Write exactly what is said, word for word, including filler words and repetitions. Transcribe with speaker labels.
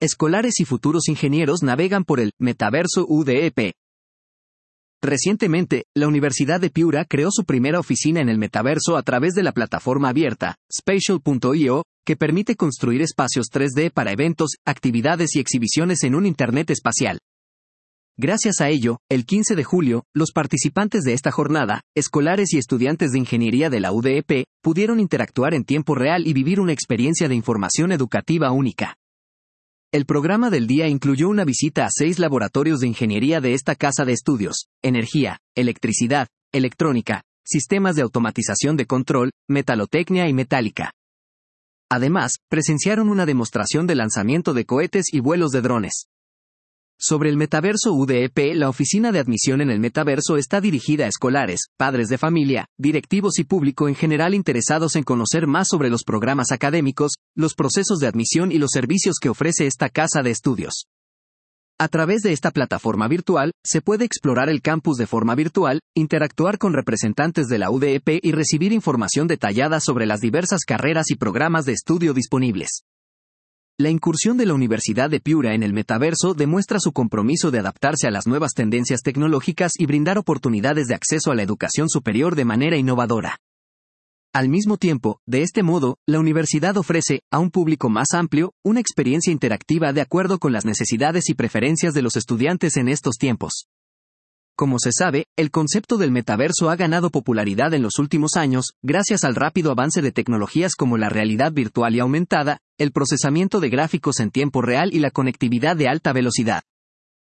Speaker 1: escolares y futuros ingenieros navegan por el metaverso U D E P. Recientemente, la Universidad de Piura creó su primera oficina en el metaverso a través de la plataforma abierta, Spatial punto i o, que permite construir espacios tres D para eventos, actividades y exhibiciones en un Internet espacial. Gracias a ello, el quince de julio, los participantes de esta jornada, escolares y estudiantes de ingeniería de la U D E P, pudieron interactuar en tiempo real y vivir una experiencia de información educativa única. El programa del día incluyó una visita a seis laboratorios de ingeniería de esta casa de estudios: energía, electricidad, electrónica, sistemas de automatización de control, metalotecnia y metálica. Además, presenciaron una demostración de lanzamiento de cohetes y vuelos de drones. Sobre el metaverso U D E P, la oficina de admisión en el metaverso está dirigida a escolares, padres de familia, directivos y público en general interesados en conocer más sobre los programas académicos, los procesos de admisión y los servicios que ofrece esta casa de estudios. A través de esta plataforma virtual, se puede explorar el campus de forma virtual, interactuar con representantes de la U D E P y recibir información detallada sobre las diversas carreras y programas de estudio disponibles. La incursión de la Universidad de Piura en el metaverso demuestra su compromiso de adaptarse a las nuevas tendencias tecnológicas y brindar oportunidades de acceso a la educación superior de manera innovadora. Al mismo tiempo, de este modo, la universidad ofrece, a un público más amplio, una experiencia interactiva de acuerdo con las necesidades y preferencias de los estudiantes en estos tiempos. Como se sabe, el concepto del metaverso ha ganado popularidad en los últimos años, gracias al rápido avance de tecnologías como la realidad virtual y aumentada, el procesamiento de gráficos en tiempo real y la conectividad de alta velocidad.